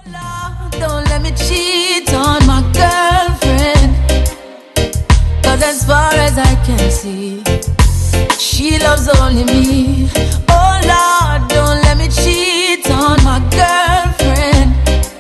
Don't let me cheat on my girlfriend, 'cause as far as I can see, she loves only me. Oh Lord, don't let me cheat on my girlfriend.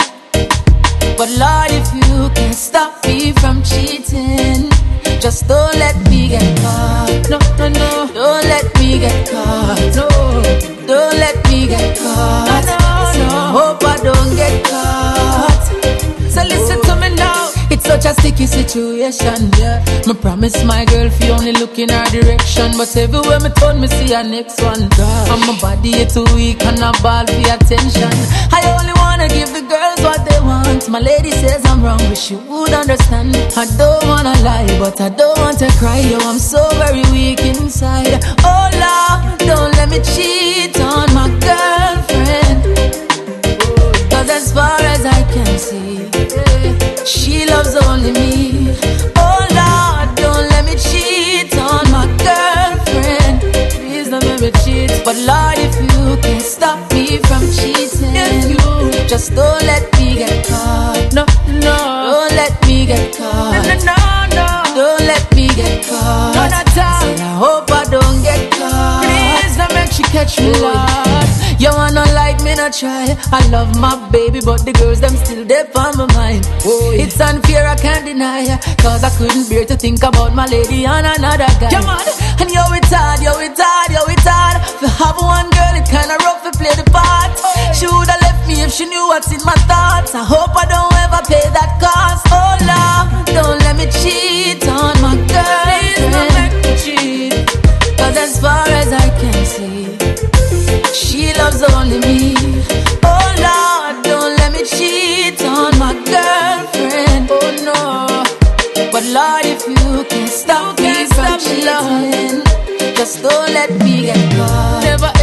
But Lord, if you can stop me from cheating, just don't let me get caught. No, no, no. Don't let me get caught. No. Don't let me get caught. No, no. Hope I don't get caught. So listen to me now. It's such a sticky situation, yeah. Me promise my girl if you only look in her direction, but everywhere me turn, me see her next one. And my body is too weak and I ball for attention. I only wanna give the girls what they want. My lady says I'm wrong, but she would understand. I don't wanna lie, but I don't want to cry. Yo, I'm so very weak inside. Oh Lord, don't let me cheat on my girlfriend, 'cause as far as I can see, she loves only me. Oh Lord, don't let me cheat on my girlfriend. Please don't let me cheat. But Lord, if you can stop me from cheating, just don't let me get caught. No, no. Don't let me get caught. No, no, no. Don't let me get caught. No, not all. Said I hope I don't get caught. Please don't make she catch me, Lord. You wanna like me, not try. I love my baby, but the girls, them still there on my mind. Oh, yeah. It's unfair, I can't deny, 'cause I couldn't bear to think about my lady and another guy. Come on. And yo, it's hard, yo, it's hard, yo, it's hard. To have one girl, it's kinda rough to play the part. She would've left me if she knew what's in my thoughts. I hope I don't ever pay that cost. Oh Lord, don't let me cheat on my girl. Please don't make me cheat, 'cause as far as I can see, she loves only me. Oh Lord, don't let me cheat on my girlfriend. Oh no. But Lord, if you can stop me from cheating, just don't let me get caught. Never